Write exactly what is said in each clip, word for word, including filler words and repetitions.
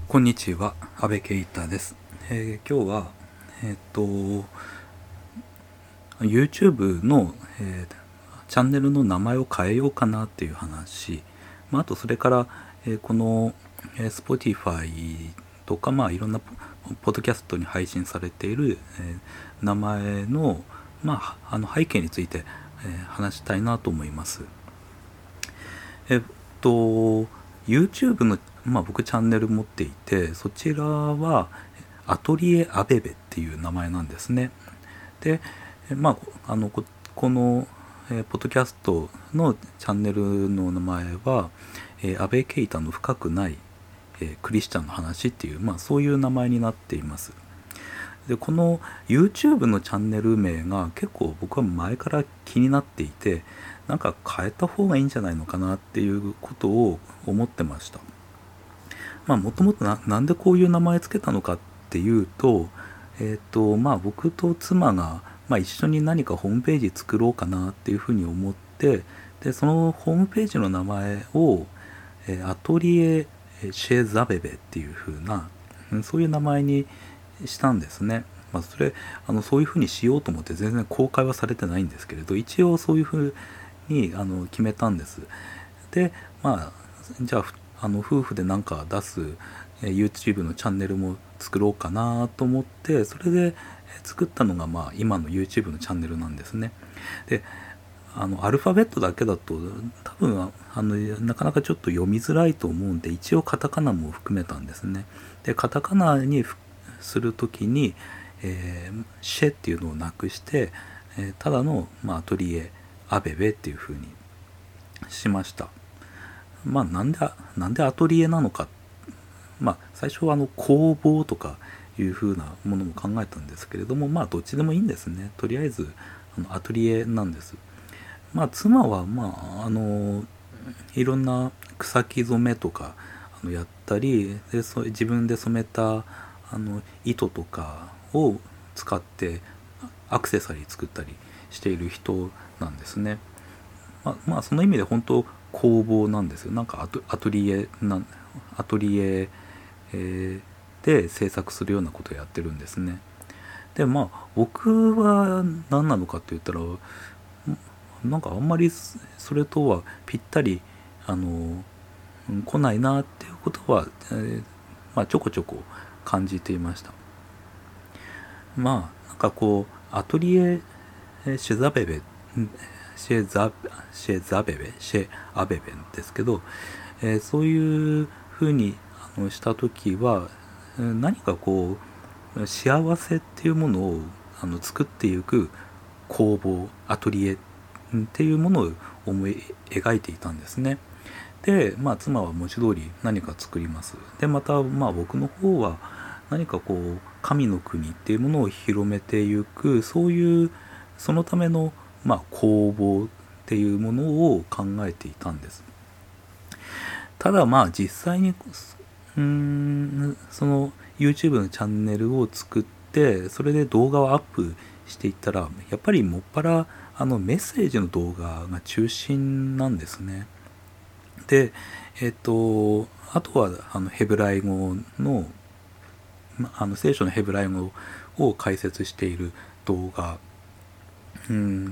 こんにちは、安部圭太です。えー今日は、えーっと、YouTube の、えーチャンネルの名前を変えようかなっていう話、まあ、あとそれから、えーこの、えー Spotify とか、まあ、いろんなポポッドキャストに配信されている、えー名前の、まあ、あの背景について、えー話したいなと思います。えっと、YouTube の、まあ僕チャンネル持っていて、そちらはアトリエアベベっていう名前なんですね。で、えまあ、あの、こ、この、えーポッドキャストのチャンネルの名前は、えー、安倍啓太の深くない、えークリスチャンの話っていう、まあそういう名前になっています。でこの YouTube のチャンネル名が結構僕は前から気になっていて、なんか変えた方がいいんじゃないのかなっていうことを思ってました。まあもともとなんでこういう名前つけたのかっていうと、えっ、とまあ僕と妻が、まあ、一緒に何かホームページ作ろうかなっていうふうに思って、でそのホームページの名前を、えーアトリエシェザベベっていう風な、うんそういう名前にしたんですね。まあ、それあのそういう風にしようと思って全然公開はされてないんですけれど、一応そういう風にあの決めたんです。でまあじゃああの夫婦でなんか出すえー YouTube のチャンネルも作ろうかなと思って、それでえー作ったのが、まあ、今の YouTube のチャンネルなんですね。であのアルファベットだけだと多分あのなかなかちょっと読みづらいと思うんで、一応カタカナも含めたんですね。でカタカナにするときに、えーシェっていうのをなくして、えーただの、まあ、アトリエアベベっていう風にしました。まあなんでなんでアトリエなのか、まあ最初はあの工房とかいう風なものも考えたんですけれども、まあどっちでもいいんですね。とりあえずあのアトリエなんです。まあ妻はまああのいろんな草木染めとかあのやったりで、そ自分で染めたあの糸とかを使ってアクセサリー作ったりしている人なんですね。まあ、まあその意味で本当工房なんですよ。なんかアトアトリエなんアトリエ、えーで制作するようなことをやってるんですね。でまあ僕は何なのかって言ったら、なんかあんまりそれとはぴったりあの来ないなっていうことは、えーまあ、ちょこちょこ感じていました。まあなんかこうアトリエシェザベベシェザシェザベベシェアベベですけど、えーそういうふうにあのした時は、えー何かこう幸せっていうものをあの作っていく工房アトリエっていうものを思い描いていたんですね。で、まあ、妻は文字通り何か作ります。でまた、まあ、僕の方は何かこう神の国っていうものを広めていく、そういうそのための、まあ、工房っていうものを考えていたんです。ただまあ実際にうーんその YouTube のチャンネルを作って、それで動画をアップしていったら、やっぱりもっぱらあのメッセージの動画が中心なんですね。でえっとあとはあのヘブライ語の、まあの聖書のヘブライ語を解説している動画、うん、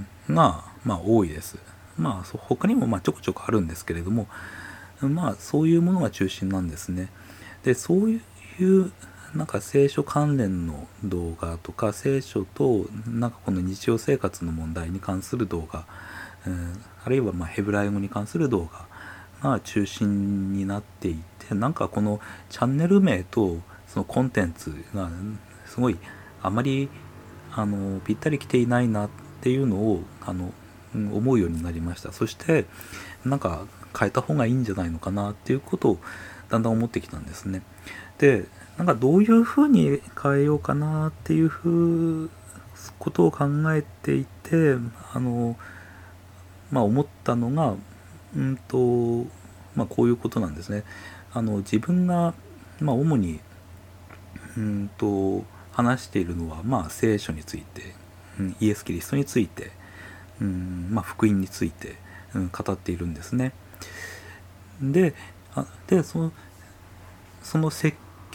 が、まあ、多いです。まあ他にもまあちょこちょこあるんですけれども、まあそういうものが中心なんですね。でそういうなんか聖書関連の動画とか、聖書となんかこの日常生活の問題に関する動画、うん、あるいはまあヘブライ語に関する動画が中心になっていて、なんかこのチャンネル名とそのコンテンツがすごいあまりあのぴったりきていないなっていうのをあの思うようになりました。そしてなんか変えた方がいいんじゃないのかなっていうことをだんだん思ってきたんですね。でなんかどういうふうに変えようかなっていうふうことを考えていて、あのまあ思ったのがうんとまあこういうことなんですね。あの自分がまあ主にうんと話しているのは、まあ聖書について、うん、イエス・キリストについて、うんまあ、福音について、うん、語っているんですね。であでそのその説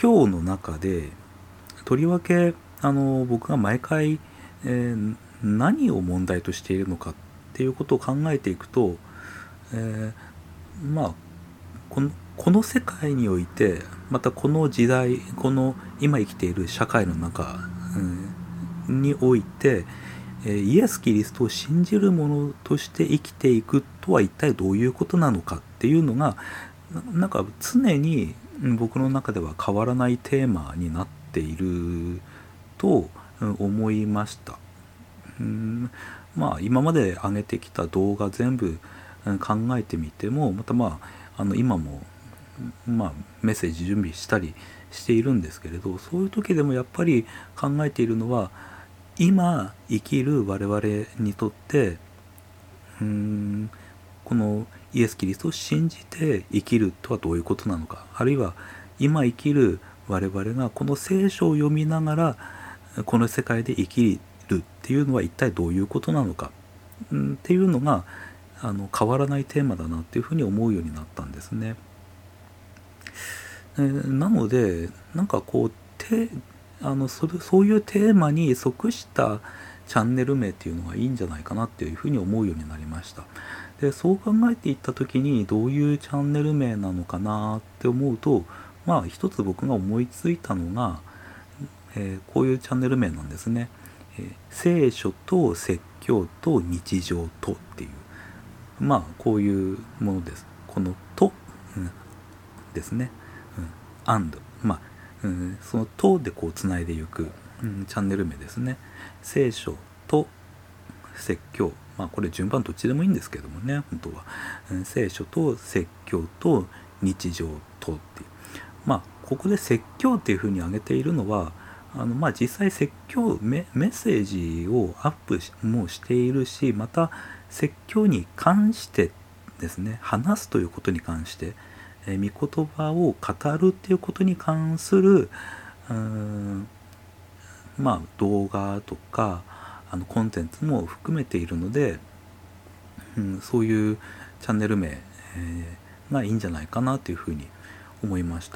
教の中でとりわけあの僕が毎回、えー何を問題としているのかっていうことを考えていくと、えーまあこのこの世界において、またこの時代、この今生きている社会の中、うん、において、えーイエス・キリストを信じる者として生きていくとは一体どういうことなのかっていうのがななんか常にうん僕の中では変わらないテーマになっているとうん思いました。うんまあ今まで上げてきた動画全部うん考えてみても、またまああの今もまあメッセージ準備したりしているんですけれど、そういう時でもやっぱり考えているのは、今生きる我々にとってうーんこのイエス・キリストを信じて生きるとはどういうことなのか、あるいは今生きる我々がこの聖書を読みながらこの世界で生きるっていうのは一体どういうことなのか、うん、っていうのがあの変わらないテーマだなっていうふうに思うようになったんですね。えーなのでなんかこうてあのそれそういうテーマに即したチャンネル名っていうのがいいんじゃないかなっていうふうに思うようになりました。でそう考えていった時にどういうチャンネル名なのかなって思うと、まあ一つ僕が思いついたのが、えーこういうチャンネル名なんですね。えー聖書と説教と日常とっていう、まあこういうものです。このと、うんですね。うん、and まあ、うん、そのとでこうつないでいく、うん、チャンネル名ですね。聖書と説教、まあこれ順番どっちでもいいんですけどもね、本当は、うん、聖書と説教と日常とっていう、まあここで説教っていうふうに挙げているのは、あのまあ実際説教メメッセージをアップもしているし、また説教に関してですね、話すということに関して、えー、御言葉を語るっていうことに関するうーんまあ動画とかあのコンテンツも含めているので、うん、そういうチャンネル名、えーがいいんじゃないかなというふうに思いました。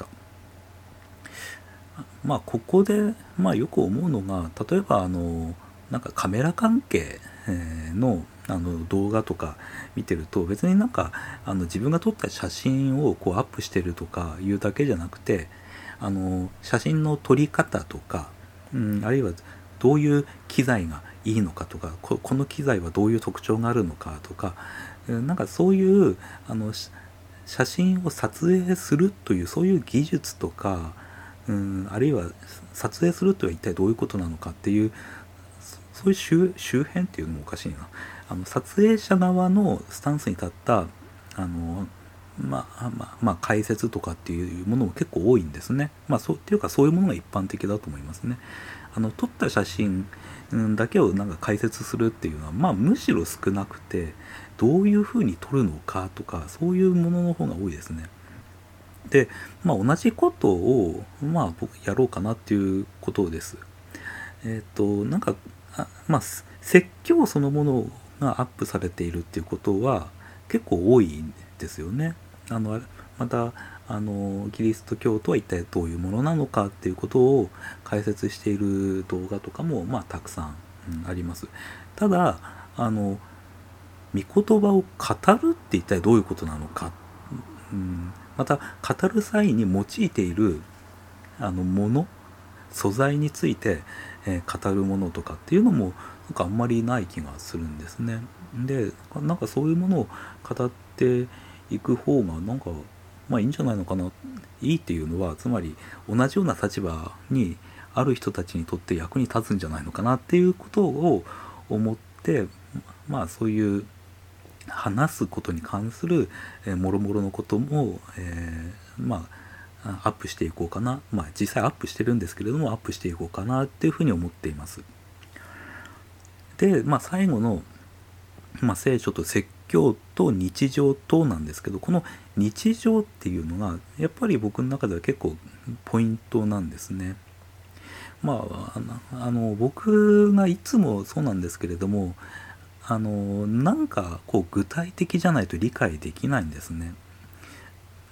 まあここで、まあ、よく思うのが、例えばあのなんかカメラ関係えーのあの動画とか見てると、別になんかあの自分が撮った写真をこうアップしてるとかいうだけじゃなくて、あの写真の撮り方とか、うん、あるいはどういう機材がいいのかとか、こ、この機材はどういう特徴があるのかとか、うんなんかそういうあのし写真を撮影するというそういう技術とか、うん、あるいは撮影するとは一体どういうことなのかっていう、そそういう周周辺っていうのもおかしいな、あの撮影者側のスタンスに立ったあのまあまあまあ解説とかっていうものも結構多いんですね。まあそうっていうか、そういうものが一般的だと思いますね。あの撮った写真うんだけをなんか解説するっていうのは、まあむしろ少なくて、どういうふうに撮るのかとか、そういうものの方が多いですね。で、まあ同じことをまあ僕やろうかなっていうことです。えっ、となんかあまあ説教そのものがアップされているっていうことは結構多いんですよね。あのまたあのキリスト教とは一体どういうものなのかっていうことを解説している動画とかもまあたくさん、うん、あります。ただあの御言葉を語るって一体どういうことなのか、うん、また語る際に用いているあのもの素材について、えー語るものとかっていうのもなんかあんまりない気がするんですね。でなんかそういうものを語っていく方がなんかまあいいんじゃないのかな。いいっていうのはつまり同じような立場にある人たちにとって役に立つんじゃないのかなっていうことを思って、まあそういう話すことに関するえー、もろもろのことも、えーまあアップしていこうかな、まあ実際アップしてるんですけれども、アップしていこうかなっていうふうに思っています。で、まあ最後の、まあ、聖書と説教と日常となんですけど、この日常っていうのがやっぱり僕の中では結構ポイントなんですね。まああのあの僕がいつもそうなんですけれども、あのなんかこう具体的じゃないと理解できないんですね。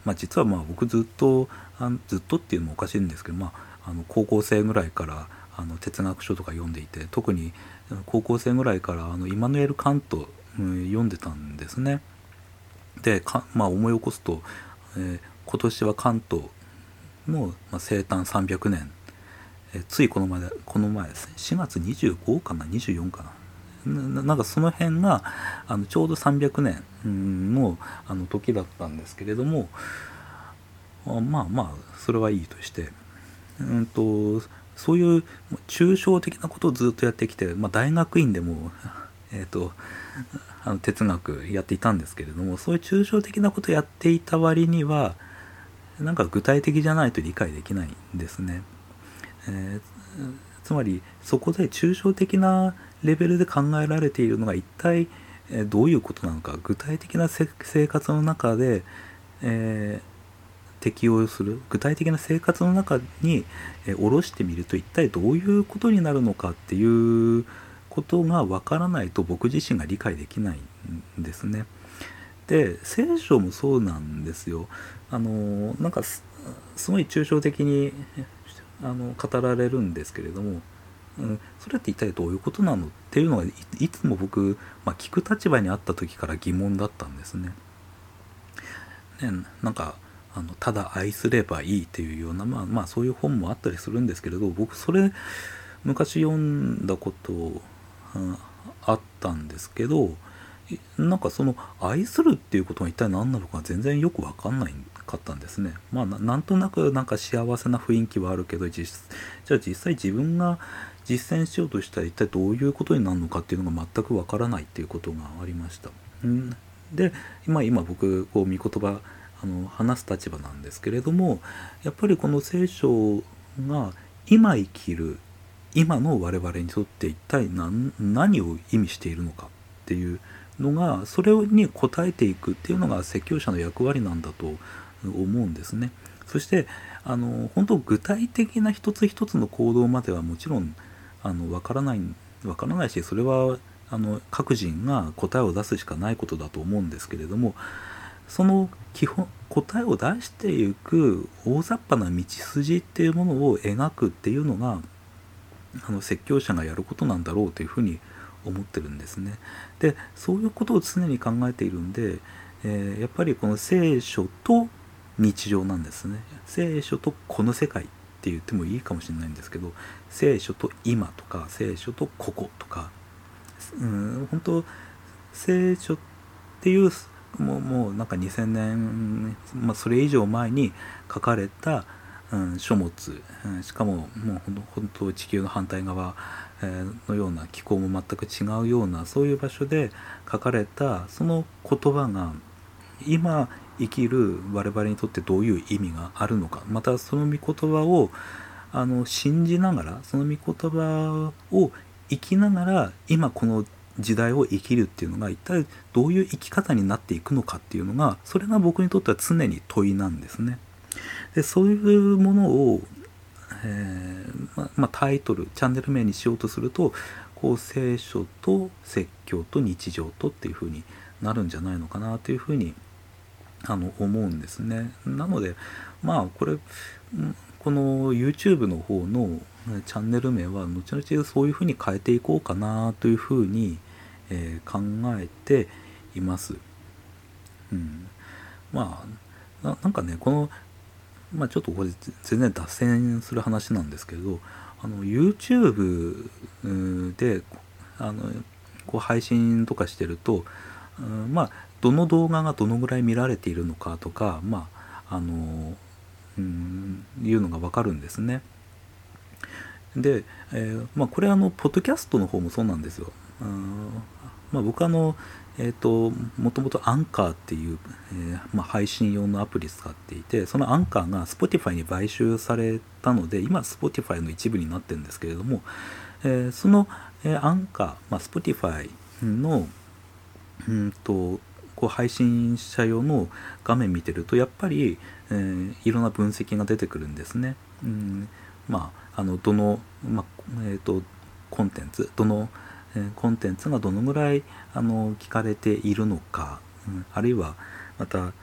まあ、実はまあ僕ずっとあのずっとっていうのもおかしいんですけど、まあ、あの高校生ぐらいからあの哲学書とか読んでいて、特に高校生ぐらいからあのイマヌエル・カント、うん、読んでたんですね。でか、まあ、思い起こすと、えー今年はカントの、まあ、生誕さんびゃくねん、えーついこの前この前ですね、しがつにじゅうごかなにじゅうよんかな、ななんかその辺があのちょうどさんびゃくねんのあの時だったんですけれども、あまあまあそれはいいとして、うんとそういう抽象的なことをずっとやってきて、まあ、大学院でもえーとあの哲学やっていたんですけれども、そういう抽象的なことをやっていた割にはなんか具体的じゃないと理解できないんですね。えーつまりそこで抽象的なレベルで考えられているのが一体えーどういうことなのか、具体的なせ生活の中で、えー適用する具体的な生活の中に、えー下ろしてみると一体どういうことになるのかっていうことがわからないと僕自身が理解できないんですね。で聖書もそうなんですよ。あのなんかすすごい抽象的にあの語られるんですけれども、うん、それって一体どういうことなのっていうのがい、いつも僕、まあ、聞く立場にあった時から疑問だったんですね。ね、なんかあのただ愛すればいいっていうような、まあ、まあそういう本もあったりするんですけれど、僕それ昔読んだこと、うん、あったんですけど、なんかその愛するっていうことが一体何なのか全然よく分かんないかったんですね。まあななんとなくなんか幸せな雰囲気はあるけど、実じゃあ実際自分が実践しようとしたら一体どういうことになるのかっていうのが全く分からないっていうことがありました。うん、で今今僕こう御言葉あの話す立場なんですけれども、やっぱりこの聖書が今生きる今の我々にとって一体何何を意味しているのかっていうのが、それに応えていくっていうのが説教者の役割なんだと思うんですね。そしてあの本当具体的な一つ一つの行動まではもちろんあの分からない分からないし、それはあの各人が答えを出すしかないことだと思うんですけれども、その基本答えを出していく大雑把な道筋っていうものを描くっていうのがあの説教者がやることなんだろうというふうに思ってるんですね。でそういうことを常に考えているんで、えーやっぱりこの聖書と日常なんですね。聖書とこの世界って言ってもいいかもしれないんですけど、聖書と今とか聖書とこことか、うん、本当聖書っていうもうもうなんかにせんねん、まあ、それ以上前に書かれた、うん、書物、うん、しかももう本当地球の反対側、えーのような気候も全く違うようなそういう場所で書かれたその言葉が今生きる我々にとってどういう意味があるのか、またその御言葉をあの信じながら、その御言葉を生きながら今この時代を生きるっていうのが一体どういう生き方になっていくのかっていうのが、それが僕にとっては常に問いなんですね。でそういうものを、えーままあ、タイトルチャンネル名にしようとすると、こう聖書と説教と日常とっていう風になるんじゃないのかなというふうにあの思うんですね。なのでまあこれこの YouTube の方のチャンネル名は後々そういうふうに変えていこうかなというふうに、えー、考えています。うん、まあ な, なんかねこの、まあ、ちょっとこれ全然脱線する話なんですけど、あの YouTube であのこう配信とかしてると、うん、まあどの動画がどのぐらい見られているのかとか、まああのうんいうのが分かるんですね。で、えーまあ、これあのポッドキャストの方もそうなんですよ。うんまあ、僕あのえー、ともともとアンカーっていう、えーまあ、配信用のアプリ使っていて、そのアンカーが Spotify に買収されたので今 Spotify の一部になってるんですけれども、えーその、えーアンカー、まあ、Spotify のうんとこう配信者用の画面見てるとやっぱり、えーいろんな分析が出てくるんですね。うんまあ、あのどの、まあえー、とコンテンツどの、えーコンテンツがどのぐらいあの聞かれているのか、うん、あるいはまた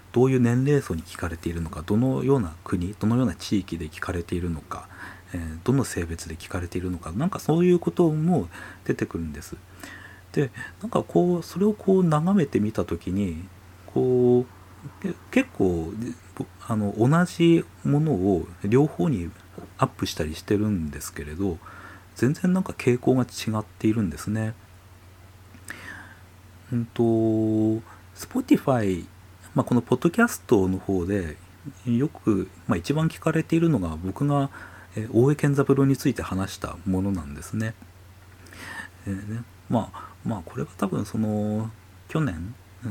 どういう年齢層に聞かれているのか、どのような国、どのような地域で聞かれているのか、えー、どの性別で聞かれているのか、なんかそういうことも出てくるんです。でなんかこうそれをこう眺めてみた時にこう結構あの同じものを両方にアップしたりしてるんですけれど、全然なんか傾向が違っているんですね。うんと Spotify、まあ、このポッドキャストの方でよく、まあ、一番聞かれているのが僕がえ大江健三郎について話したものなんですね。えーねまあまあこれは多分その去年、うん、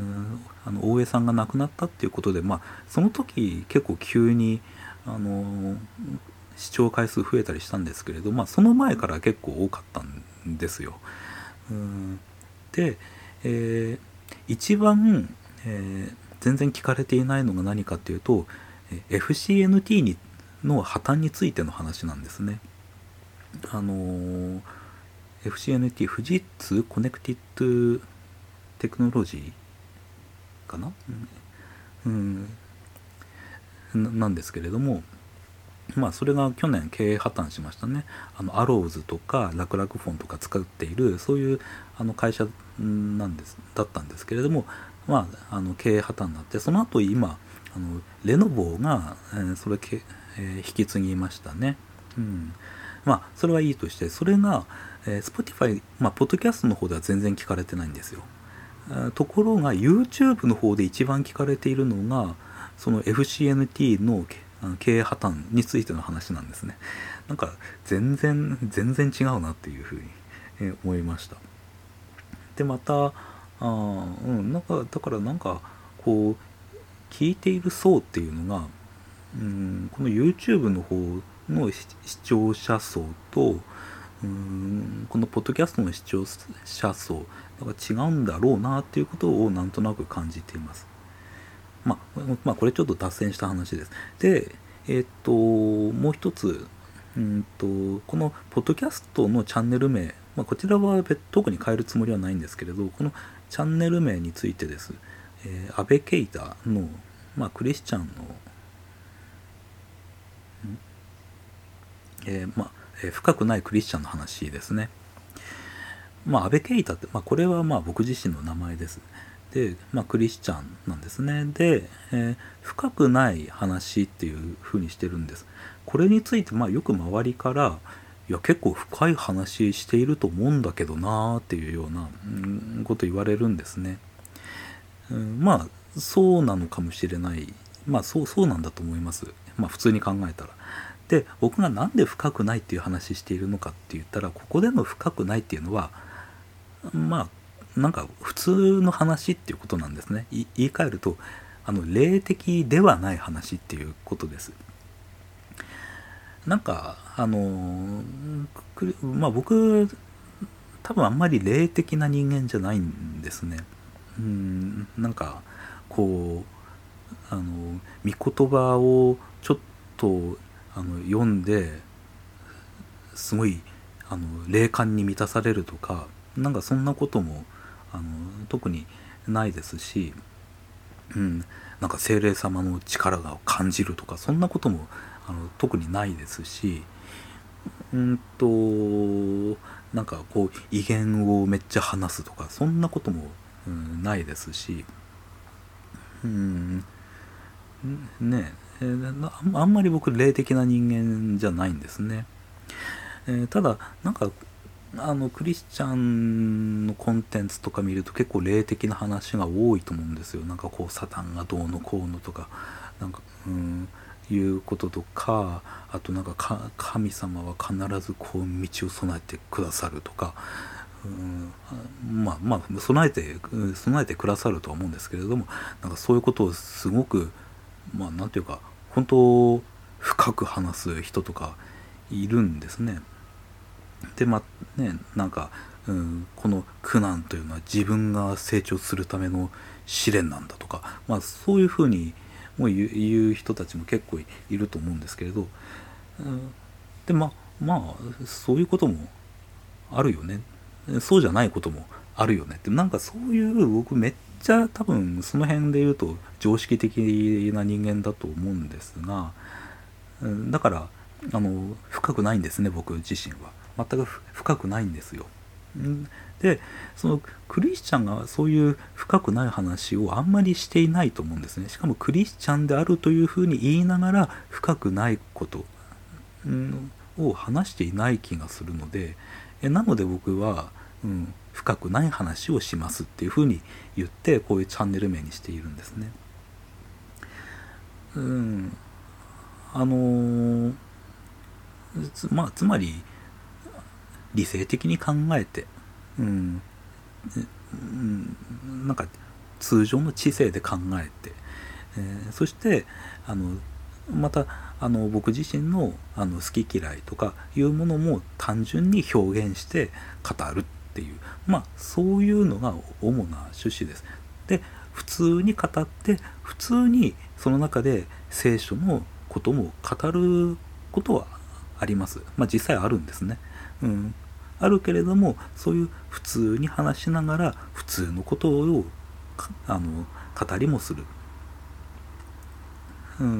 あの大江さんが亡くなったっていうことで、まあその時結構急にあの視聴回数増えたりしたんですけれど、まあその前から結構多かったんですよ。うんで、えー一番、えー全然聞かれていないのが何かっていうと エフシーエヌティー にの破綻についての話なんですね。あのー エフシーエヌティー 富士通コネクティッドテクノロジーかな、うん、ななんですけれども、まあそれが去年経営破綻しましたね。あのアローズとかラクラクフォンとか使っているそういうあの会社なんですだったんですけれども、まああの経営破綻になって、その後今あのレノボが、えーそれけ、えー引き継ぎましたね。うん、まあそれはいいとして、それが、えー、Spotify、まあポッドキャストの方では全然聞かれてないんですよ。ところが YouTube の方で一番聞かれているのがその エフシーエヌティー の経営破綻についての話なんですね。なんか全然全然違うなっていうふうに思いました。でまたあ、うん、なんかだからなんかこう聞いている層っていうのが、うん、この YouTube の方の視聴者層とうーんこのポッドキャストの視聴者層が違うんだろうなっていうことをなんとなく感じています。まあ、まあ、これちょっと脱線した話です。で、えっともう一つ、うんとこのポッドキャストのチャンネル名、まあ、こちらは特に変えるつもりはないんですけれど、このチャンネル名についてです。えー、安倍慶太の、まあ、クリスチャンの、えーまあえー深くないクリスチャンの話ですね。まあ、安倍慶太って、まあ、これはまあ僕自身の名前です。で、まあ、クリスチャンなんですね。で、えー深くない話っていう風にしてるんです。これについて、まあ、よく周りから、いや、結構深い話していると思うんだけどなーっていうような、うん、こと言われるんですね。うん、まあ、そうなのかもしれない。まあ、そう、そうなんだと思います。まあ、普通に考えたら。で、僕がなんで深くないっていう話しているのかって言ったら、ここでの深くないっていうのは、まあなんか普通の話っていうことなんですね。い言い換えるとあの霊的ではない話っていうことです。なんかあのくまあ僕多分あんまり霊的な人間じゃないんですね。うんなんかこうあの御言葉をちょっとあの読んですごいあの霊感に満たされるとか、なんかそんなこともあの特にないですし、うん、なんか精霊様の力が感じるとかそんなこともあの特にないですし、うんとなんかこう威厳をめっちゃ話すとかそんなことも、うん、ないですし、うんねえーあんまり僕霊的な人間じゃないんですね。えーただなんかあのクリスチャンのコンテンツとか見ると結構霊的な話が多いと思うんですよ。なんかこうサタンがどうのこうのとかなんかうんいうこととか、あとなんかか神様は必ずこう道を備えてくださるとか、うんまあまあ備えて備えてくださるとは思うんですけれども、なんかそういうことをすごくまあなんていうか本当深く話す人とかいるんですね。でまあねなんか、うん、この苦難というのは自分が成長するための試練なんだとか、まあ、そういうふうにもう言う言う人たちも結構いると思うんですけれど、うん、でまあまあそういうこともあるよね、そうじゃないこともあるよねって、なんかそういう僕めちゃ多分その辺で言うと常識的な人間だと思うんですが、だからあの深くないんですね、僕自身は。全く深くないんですよ。でそのクリスチャンがそういう深くない話をあんまりしていないと思うんですね。しかもクリスチャンであるというふうに言いながら深くないこと、うん、を話していない気がするので、えなので僕は、うん、深くない話をしますっていうふうに言ってこういうチャンネル名にしているんですね。うん、あのー、つまあつまり理性的に考えて、うん、うん、なんか通常の知性で考えて、えー、そしてあのまたあの僕自身のあの好き嫌いとかいうものも単純に表現して語るっていう、まあそういうのが主な趣旨です。で普通に語って普通にその中で聖書のことも語ることはあります。まあ実際あるんですね。うん、あるけれども、そういう普通に話しながら普通のことをあの語りもする。うん、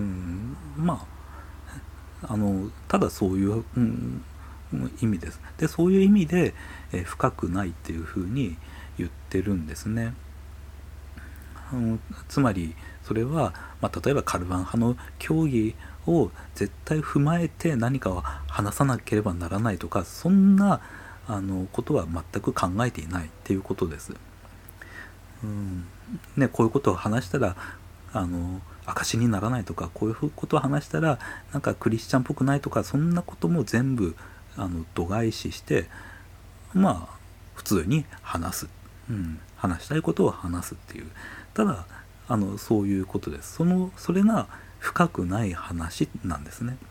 まああのただそういう、うん、意味です。でそういう意味で、え深くないっていうふうに言ってるんですね。うん、つまりそれは、まあ、例えばカルバン派の教義を絶対踏まえて何かを話さなければならないとか、そんなあのことは全く考えていないっていうことです。うんね、こういうことを話したらあの証にならないとか、こういうことを話したらなんかクリスチャンっぽくないとか、そんなことも全部あの度外視して、まあ普通に話す、うん、話したいことを話すっていう、ただあのそういうことです。そのそれが深くない話なんですね。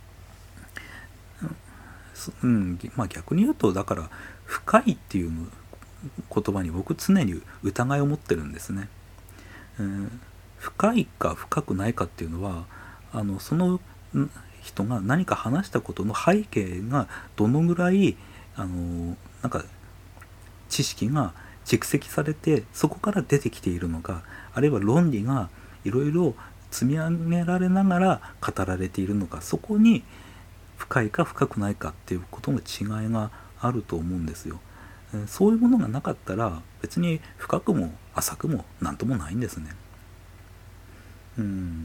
うん、まあ逆に言うと、だから深いっていう言葉に僕常に疑いを持ってるんですね。うん、深いか深くないかっていうのは、あのその人が何か話したことの背景がどのぐらいあのなんか知識が蓄積されてそこから出てきているのか、あるいは論理がいろいろ積み上げられながら語られているのか、そこに深いか深くないかっていうことの違いがあると思うんですよ。そういうものがなかったら別に深くも浅くも何ともないんですね。うん、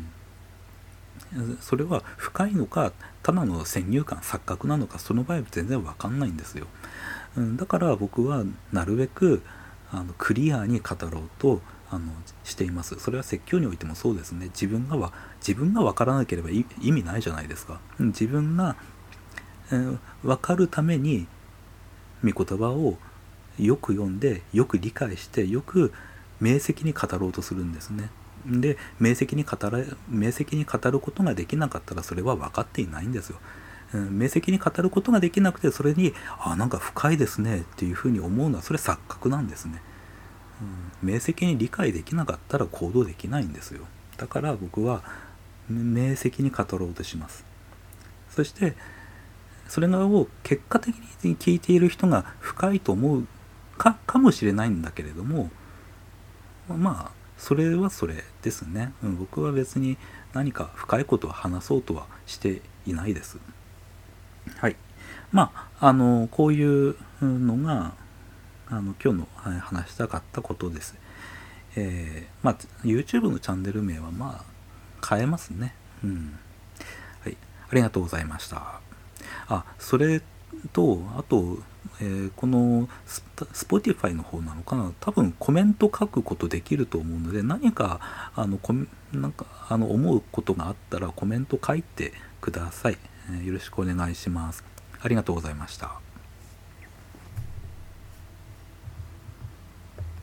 それは深いのかただの先入観錯覚なのか、その場合は全然わかんないんですよ。うん、だから僕はなるべくあのクリアに語ろうとあのしています。それは説教においてもそうですね。自分がわ自分が分からなければ意味ないじゃないですか。自分が、えー、分かるために御言葉をよく読んでよく理解してよく明晰に語ろうとするんですね。で明晰に語ら明晰に語ることができなかったらそれは分かっていないんですよ。うん、明晰に語ることができなくてそれにあなんか深いですねっていうふうに思うのはそれ錯覚なんですね。うん、明晰に理解できなかったら行動できないんですよ。だから僕は明晰に語ろうとします。そしてそれを結果的に聞いている人が深いと思うかかもしれないんだけれども、まあそれはそれですね。うん、僕は別に何か深いことを話そうとはしていないです。はい。まああのこういうのがあの今日の話したかったことです。えー、まあ YouTube のチャンネル名はまあ変えますね。うん。はい。ありがとうございました。あ、それとあと、えー、このス Spotify の方なのかな、多分コメント書くことできると思うので、何かあのコメなんかあの思うことがあったらコメント書いてください。えー、よろしくお願いします。ありがとうございました。